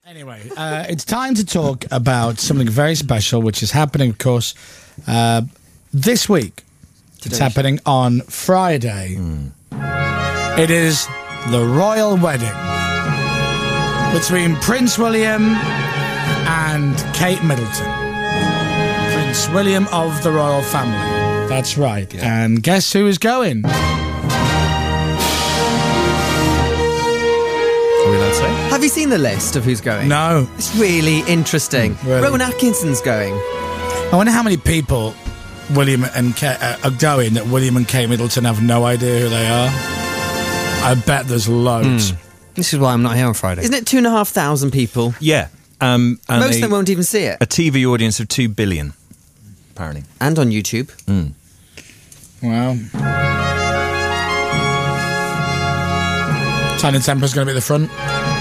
Anyway, it's time to talk about something very special, which is happening, of course, this week. It's happening on Friday. It is the royal wedding between Prince William and Kate Middleton. Prince William of the royal family. That's right. Yeah. And guess who is going? Have you seen the list of who's going? No. It's really interesting. Really? Rowan Atkinson's going. I wonder how many people William and Kate are going that William and Kate Middleton have no idea who they are. I bet there's loads. This is why I'm not here on Friday. Isn't it 2,500 people? Yeah. And most of them won't even see it. A TV audience of 2 billion, apparently. And on YouTube. Wow. Tiny Temper's going to be at the front.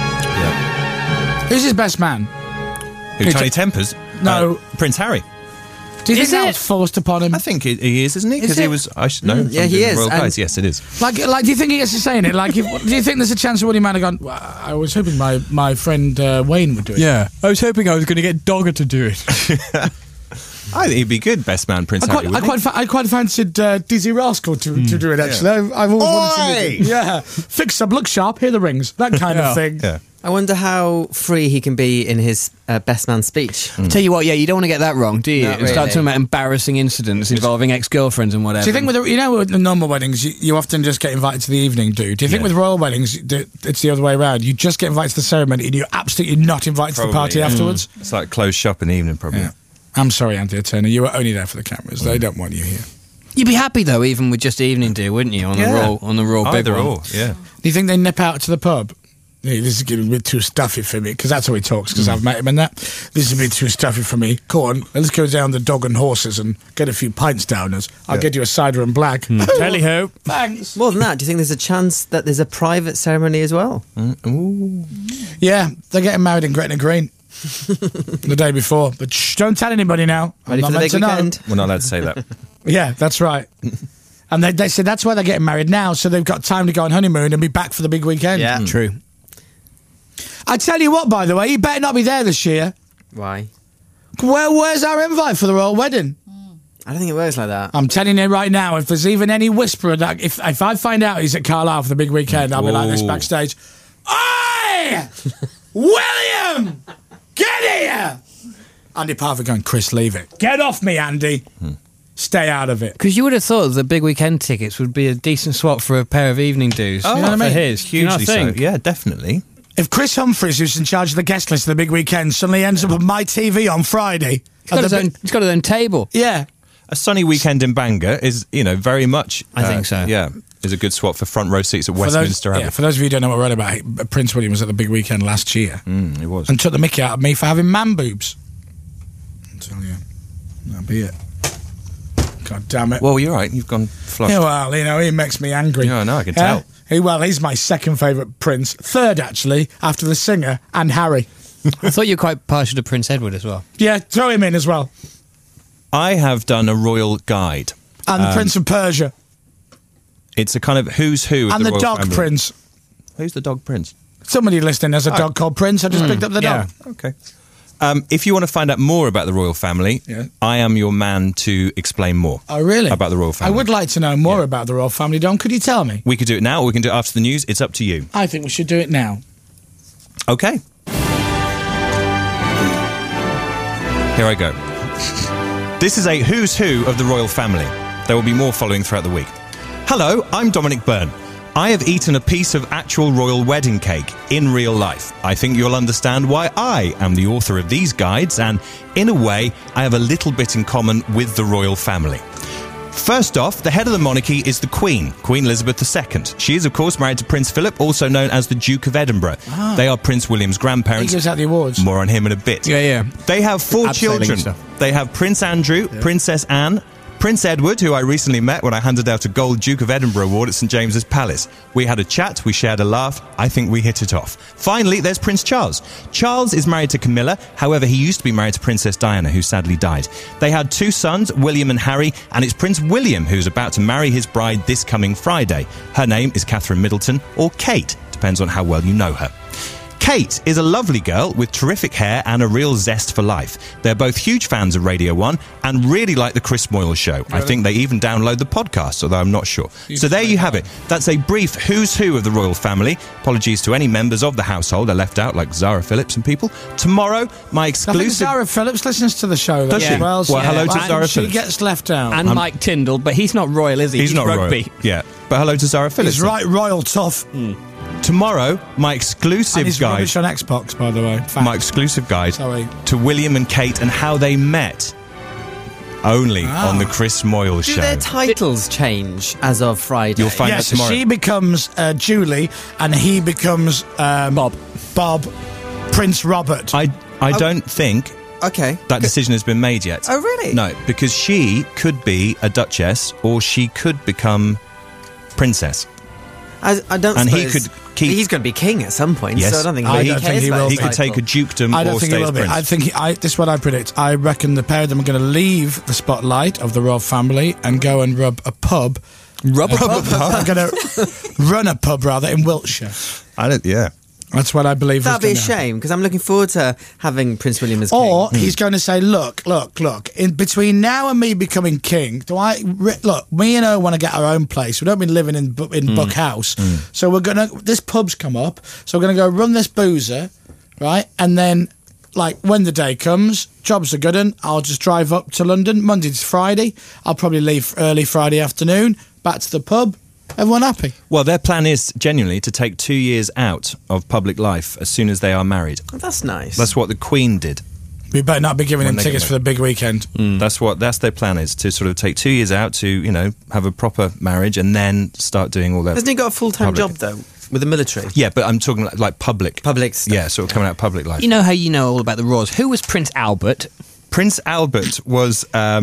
Yeah. Who's his best man? Who, Tiny Tempers? No. Prince Harry. Do you think that was forced upon him? I think he is, isn't he? Because he was... I should know. Yeah, he is. Royal Guys. Yes, it is. Like, do you think he gets to say in it? Like, do you think there's a chance that William might have gone, well, I was hoping my friend Wayne would do it? Yeah. I was hoping I was going to get Dogger to do it. I think he'd be good, best man, Prince Harry. I quite fancied Dizzy Rascal to do it, actually. Yeah. I've always wanted to do it. Yeah. Fix up, look sharp, hear the rings. That kind of thing. Yeah. I wonder how free he can be in his best man speech. Tell you what, you don't want to get that wrong, do you? Not really. Start talking about embarrassing incidents involving ex-girlfriends and whatever. Do you think with the normal weddings, you often just get invited to the evening, do you think with royal weddings, it's the other way around? You just get invited to the ceremony and you're absolutely not invited to the party afterwards? It's like closed shop in the evening, probably. Yeah. I'm sorry, Anthea Turner, you were only there for the cameras. They don't want you here. You'd be happy, though, even with just evening do, wouldn't you, on the royal big Either one? or, yeah. Do you think they nip out to the pub? Yeah, this is getting a bit too stuffy for me, because that's how he talks, because I've met him and that. This is a bit too stuffy for me. Go on, let's go down the Dog and Horses and get a few pints down us. I'll get you a cider and black. Tally-ho. Thanks. More than that, do you think there's a chance that there's a private ceremony as well? Ooh. Yeah, they're getting married in Gretna Green the day before. But shh, don't tell anybody now. Ready for the big weekend? We're not allowed to say that. Yeah, that's right. And they said that's why they're getting married now, so they've got time to go on honeymoon and be back for the big weekend. Yeah. True. I tell you what, by the way, you better not be there this year. Why? Where's our invite for the royal wedding? I don't think it works like that. I'm telling you right now, if there's even any whisper that if I find out he's at Carlisle for the big weekend, I'll be like this backstage. Oi! William! Get here! Andy Parker going, Chris, leave it. Get off me, Andy. Stay out of it. Because you would have thought the big weekend tickets would be a decent swap for a pair of evening do's. Oh, you know what I mean? for His. Hugely so. Yeah, definitely. If Chris Humphries, who's in charge of the guest list of the big weekend, suddenly ends up on my TV on Friday... He's got his own table. Yeah. A sunny weekend in Bangor is, very much... I think so. Yeah, is a good swap for front row seats at Westminster Abbey. Yeah, for those of you who don't know what we're on about, Prince William was at the big weekend last year. It was. And took the mickey out of me for having man boobs. I'll tell you. That'll be it. God damn it. Well, you're right. You've gone flushed. Yeah, well, he makes me angry. Yeah, I know, I can tell. He's my second favourite prince. Third, actually, after the singer and Harry. I thought you were quite partial to Prince Edward as well. Yeah, throw him in as well. I have done a royal guide. And the Prince of Persia. It's a kind of who's who of And the royal dog family. prince. Who's the dog prince? Somebody listening has a dog called Prince. I just picked up the dog. Okay. If you want to find out more about the royal family, I am your man to explain more. Oh, really? About the royal family. I would like to know more about the royal family, Don. Could you tell me? We could do it now or we can do it after the news. It's up to you. I think we should do it now. Okay. Here I go. This is a who's who of the royal family. There will be more following throughout the week. Hello, I'm Dominic Byrne. I have eaten a piece of actual royal wedding cake in real life. I think you'll understand why I am the author of these guides, and in a way, I have a little bit in common with the royal family. First off, the head of the monarchy is the Queen, Queen Elizabeth II. She is, of course, married to Prince Philip, also known as the Duke of Edinburgh. They are Prince William's grandparents. He gives out the awards. More on him in a bit. Yeah. They have 4 Abseiling children. stuff. They have Prince Andrew, Princess Anne, Prince Edward, who I recently met when I handed out a gold Duke of Edinburgh award at St James's Palace. We had a chat, we shared a laugh. I think we hit it off. Finally, there's Prince Charles. Charles is married to Camilla. However, he used to be married to Princess Diana, who sadly died. They had 2 sons, William and Harry, and it's Prince William who's about to marry his bride this coming Friday. Her name is Catherine Middleton, or Kate. Depends on how well you know her. Kate is a lovely girl with terrific hair and a real zest for life. They're both huge fans of Radio 1 and really like the Chris Moyle Show. I think they even download the podcast, although I'm not sure. So there you have it. That's a brief who's who of the royal family. Apologies to any members of the household are left out, like Zara Phillips and people. Tomorrow, my I think exclusive... Zara Phillips listens to the show. Does she? Well, Well, hello to and Zara she Phillips. gets left out. And Mike Tyndall, but he's not royal, is he? He's not rugby. royal. Yeah. But hello to Zara Phillips. He's right, royal tough. Tomorrow, my And exclusive he's guide... rubbish on Xbox, by the way. Fact. My exclusive guide Sorry. to William and Kate and how they met. Only on the Chris Moyle Do Show. their titles change as of Friday? You'll find out Yes, tomorrow. she becomes Julie, and he becomes Bob, Prince Robert. I don't think Okay. that decision has been made yet. Oh, really? No, because she could be a duchess or she could become princess. I don't And he suppose- could keep- He's going to be king at some point, Yes. so I don't think I he don't cares think he about will his be. He could take a title. dukedom I don't or think stay he as will be. prince. I think this is what I predict. I reckon the pair of them are going to leave the spotlight of the royal family and go and rub a pub. Rub a pub. I'm going to run a pub rather in Wiltshire. Yeah. That's what I believe. That'd be a is gonna shame, because I'm looking forward to having Prince William as king. Or he's going to say, look, in between now and me becoming king, me and her want to get our own place. We don't be living in Buck House. So this pub's come up, so we're going to go run this boozer, right? And then, like, when the day comes, jobs are good, and I'll just drive up to London, Monday to Friday. I'll probably leave early Friday afternoon, back to the pub. Everyone happy? Well, their plan is genuinely to take 2 years out of public life as soon as they are married. Oh, that's nice. That's what the Queen did. We better not be giving When them they tickets get for the big weekend. That's their plan, is to sort of take 2 years out to, have a proper marriage and then start doing all that. Hasn't he got a full-time Public. job, though, with the military? Yeah, but I'm talking like public. Public stuff. Yeah, sort of coming out of public life. You know how you know all about the royals. Who was Prince Albert? Prince Albert was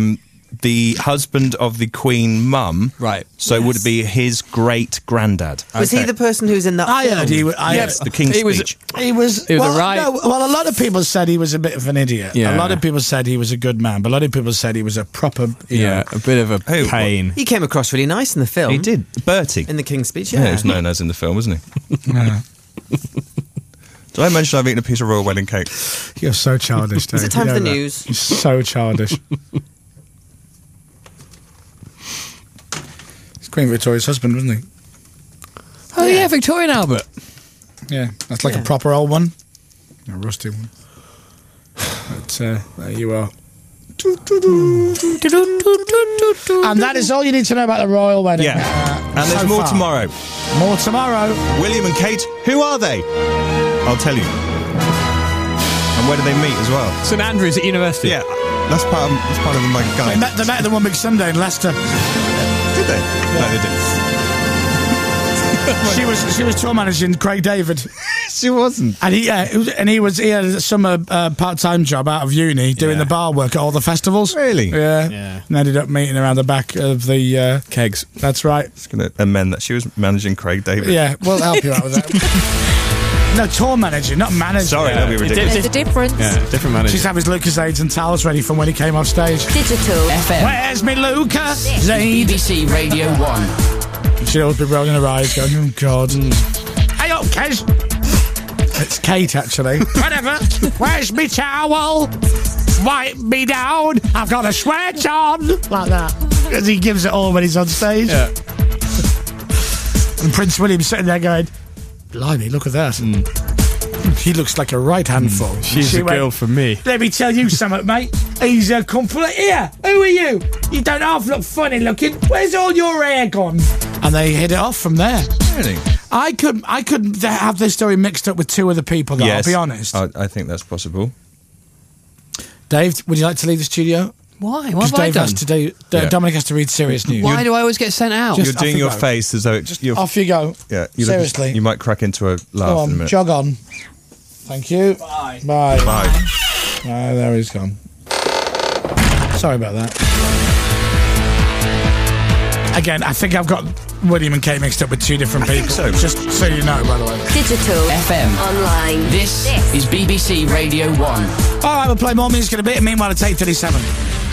the husband of the Queen Mum. Right. So would it be his great-granddad? Was he the person who's in that I film? heard he was. Yes, the King's He was- Speech. He was a well, right- no, well, a lot of people said he was a bit of an idiot. Yeah. A lot of people said he was a good man, but a lot of people said he was a proper. You know, a bit of a Who? pain. He came across really nice in the film. He did. Bertie. In the King's Speech, Yeah, yeah. he was known as in the film, wasn't he? Did I mention I've eaten a piece of royal wedding cake? you're so childish. Dave. Is it time You for know the that. news? You're so childish. He's Queen Victoria's husband, wasn't he? Oh, yeah, Victorian Albert. Yeah, that's like Yeah. a proper old one, a rusty one. But there you are. And that is all you need to know about the royal wedding. Yeah. And there's so more far. tomorrow. More tomorrow. William and Kate, who are they? I'll tell you. And where do they meet as well? St Andrews at university. Yeah, that's part of my guide. They met at the One Big Sunday in Leicester. Did they? No, they didn't. She was tour managing Craig David, She wasn't. and he had a summer part-time job out of uni doing the bar work at all the festivals. Really? Yeah. Yeah. And ended up meeting around the back of the Kegs. That's right. Just going to amend that. She was managing Craig David. Yeah, we'll help you out with that. No, tour manager, not manager. Sorry, that'd be ridiculous. There's a difference. Yeah, different manager. She's have his Lucasades and towels ready from when he came off stage. Digital. FM. Where's me Luca? Zaid. BBC Radio 1. She'd always be rolling her eyes, going, "Oh God." Hey up, Kez. It's Kate, actually. Whatever. Where's me towel? Wipe me down. I've got a sweat on. Like that. Because he gives it all when he's on stage. Yeah. And Prince William's sitting there going, blimey, look at that. He looks like a right handful. She's She a girl for me. Let me tell you something, mate. He's a complete... Here, who are you? You don't half look funny looking. Where's all your hair gone? And they hit it off from there. Really? I could have this story mixed up with two other people, though, Yes. I'll be honest. I think that's possible. Dave, would you like to leave the studio? Why? What Because have I Dave done? has to do... Yeah. Dominic has to read serious news. Why do I always get sent out? Just- You're doing off you your go. face as though you're Off you go. Yeah, Seriously. You might crack into a laugh Go in a on, minute. jog on. Thank you. Bye. Bye. Bye. There he's gone. Sorry about that. Again, I think I've got William and Kate mixed up with two different people. so. Just so you know, by the way. Digital. FM. Online. This is BBC Radio 1. All right, we'll play more music in a bit. Meanwhile, it's 8:37.